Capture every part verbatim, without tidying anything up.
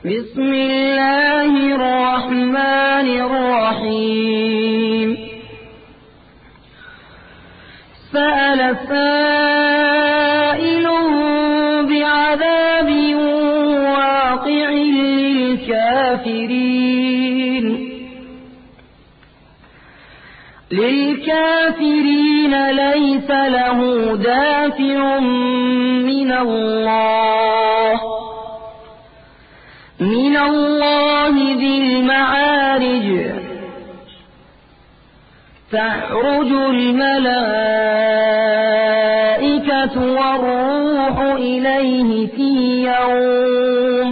بسم الله الرحمن الرحيم سأل سائل بعذاب واقع للكافرين للكافرين ليس له دافع من الله من الله ذي المعارج تعرج الملائكة والروح إليه في يوم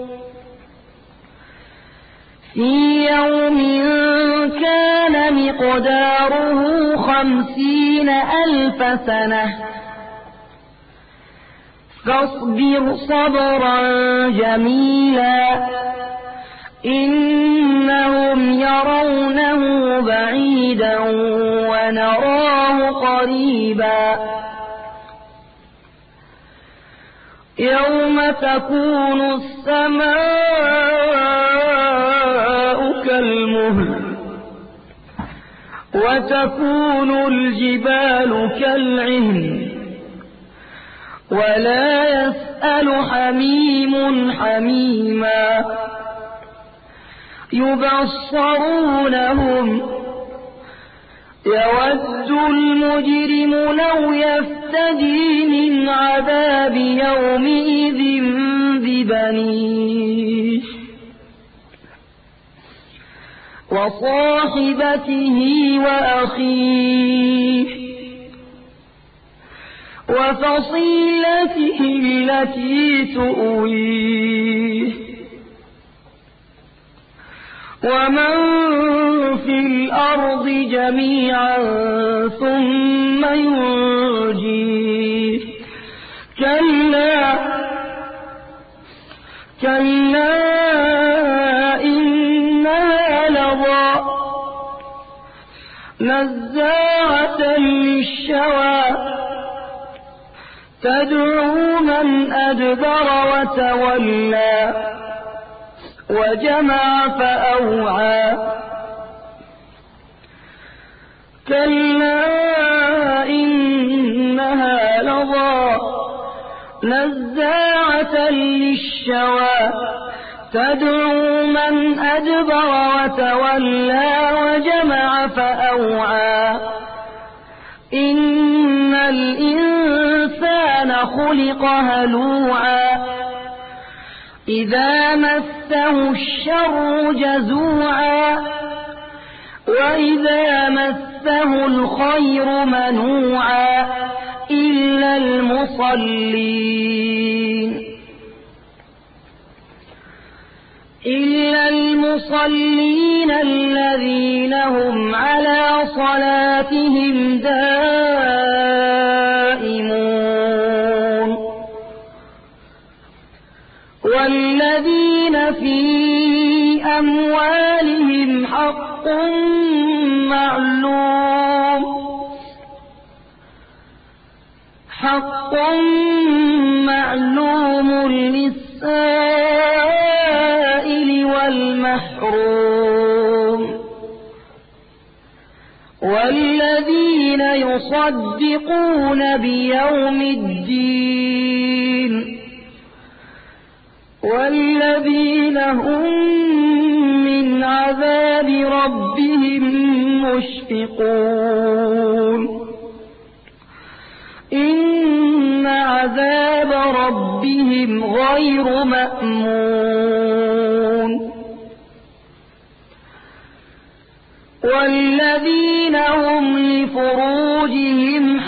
في يوم كان مقداره خمسين ألف سنة فاصبر صبرا جميلا إنهم يرونه بعيدا ونراه قريبا يوم تكون السماء كالمهل وتكون الجبال كالعهن ولا يسأل حميم حميما يبصرونهم يود المجرم لو يفتدي من عذاب يومئذ ببنيه وصاحبته وأخيه وفصيلته التي تؤويه ومن في الأرض جميعا ثم ينجيه كلا كلا إنها لظى نزاعة للشوى تدعو من أدبر وتولى وجمع فأوعى كلا إنها لظى نزاعة للشوى تدعو من أدبر وتولى وجمع فأوعى إن الإنسان خلق هلوعا إذا مسه الشر جزوعا وإذا مسه الخير منوعا إلا المصلين إلا المصلين الذين هم على صلاتهم دائمون والذين في أموالهم حق معلوم حق معلوم للسائل والمحروم والذين يصدقون بيوم الدين والذين هم من عذاب ربهم مشفقون إن عذاب ربهم غير مأمون والذين هم لفروجهم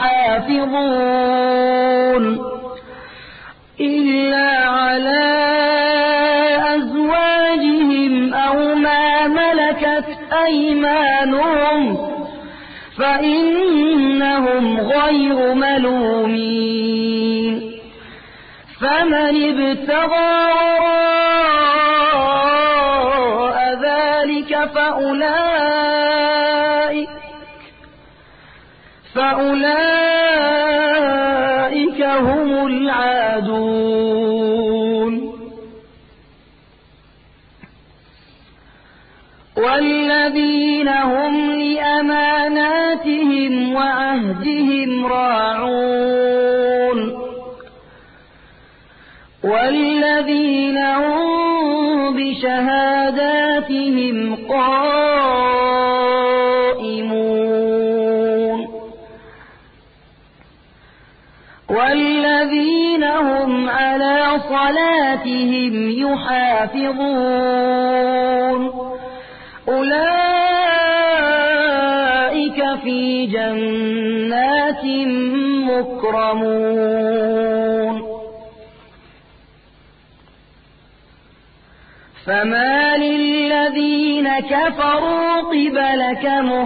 حافظون إلا على أزواجهم أو ما ملكت أيمانهم فإنهم غير ملومين فمن ابتغى وراء ذلك فأولئك فأولئك هم العادون والذين هم لأماناتهم وعهدهم راعون والذين هم بشهاداتهم قائمون والذين هم على صلاتهم يحافظون أولئك في جنات مكرمون فما للذين كفروا قبلك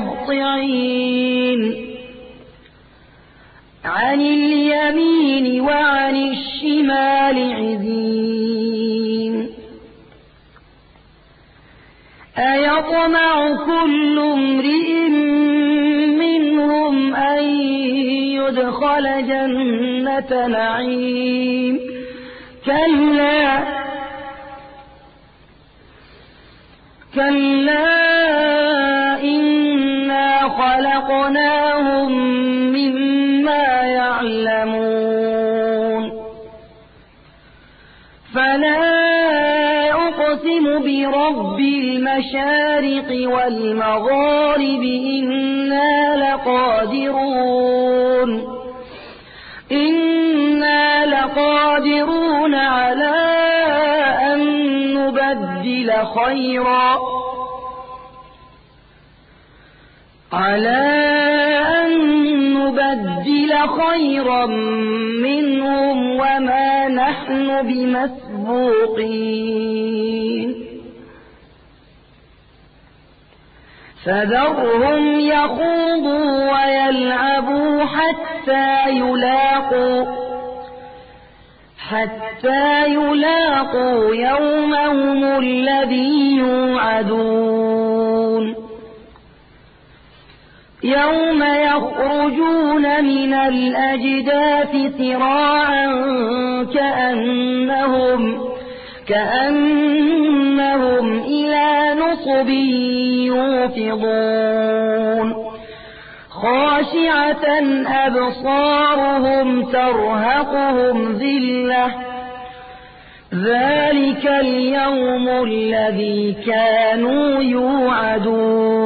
مهطعين عن اليمين وعن الشمال عزين أيطمع كل امرئ منهم أن يدخل جنة نعيم كلا كلا إنا خلقناهم مما يعلمون فلا أقسم برب المشارق والمغارب إنا لقادرون إنا لقادرون على أن نبدل خيرا على أن نبدل خيرا منهم وما نحن بمسبوقين فذرهم يخوضوا ويلعبوا حتى يلاقوا حتى يلاقوا يومهم الذي يوعدون يوم يخرجون من الأجداث سراعا كأنهم كأنهم إلى نصب يوفضون خاشعة أبصارهم ترهقهم ذلة ذلك اليوم الذي كانوا يوعدون